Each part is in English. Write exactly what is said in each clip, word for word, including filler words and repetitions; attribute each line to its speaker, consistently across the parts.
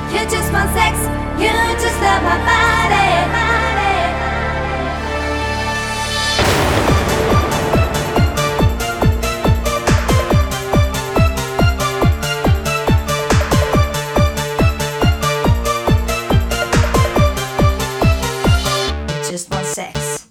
Speaker 1: You just want sex, you just love my body. You just want sex.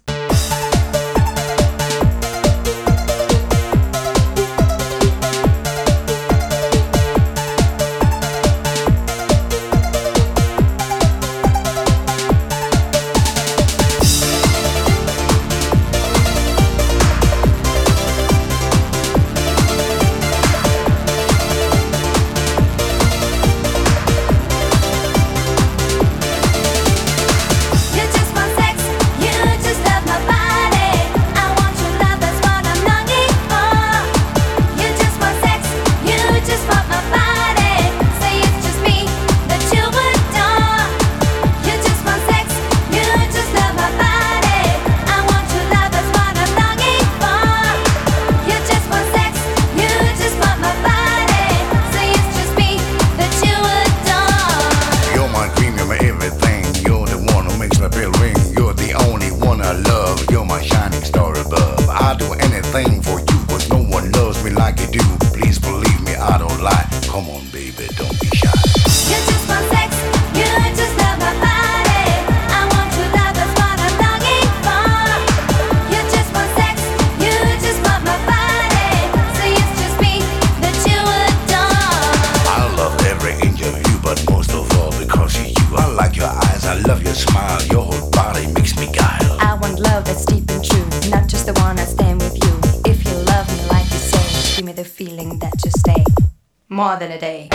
Speaker 2: Thing for you, but no one loves me like you do. Please believe me, I don't lie. Come on, baby, don't be shy.
Speaker 1: You just want sex, you just love my body. I want your love, that's what I'm longing for. You just want sex, you just want my body. Say it's just me that you adore.
Speaker 2: I love every inch of you, but most of all because of you. I like your eyes, I love your smile. Your whole body makes me guile.
Speaker 3: I want love that's deep and true, not just the one I stand with you. If you love me like you say, give me the feeling that you stay more than a day.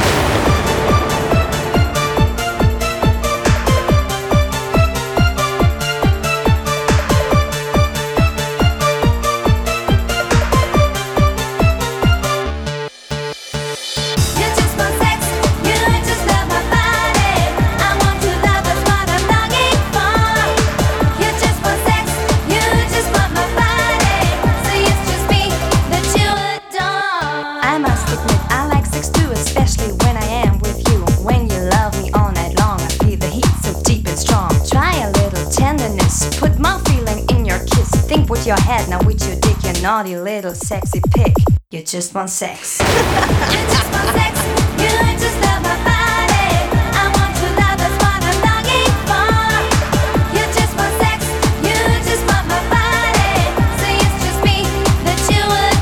Speaker 3: With your head, now with your dick, your naughty little sexy pig. You just want sex.
Speaker 1: You just want sex, you just love my body. I want your love, that's what I'm longing for. You just want sex, you just want my body. Say it's just me that you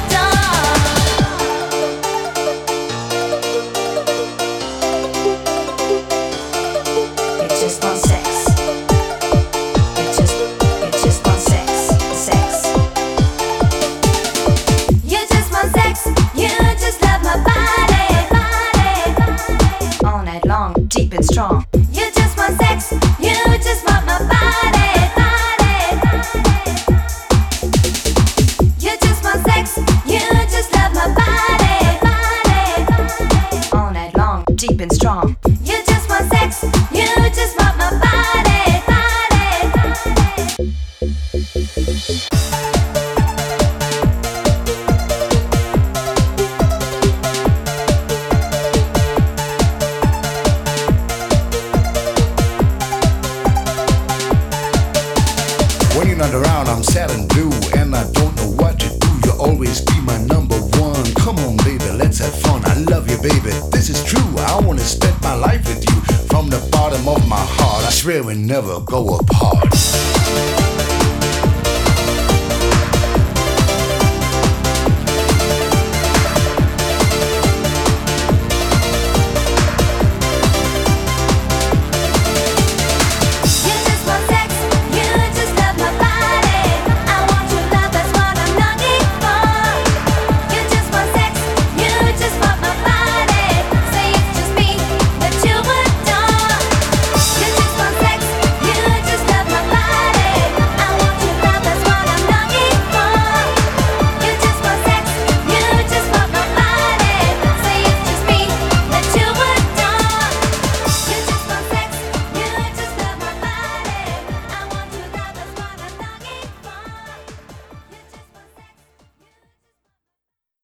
Speaker 1: adore. You just want sex.
Speaker 3: Deep and strong.
Speaker 1: You just want sex, you just want my body, body. You just want sex, you just love my body, body.
Speaker 3: All night long, deep and strong.
Speaker 1: You just want sex, you just want my body, body.
Speaker 2: When you're not around, I'm sad and blue, and I don't know what to do. You'll always be my number one. Come on, baby, let's have fun. I love you, baby, this is true. I wanna spend my life with you from the bottom of my heart. I swear we'll never go apart.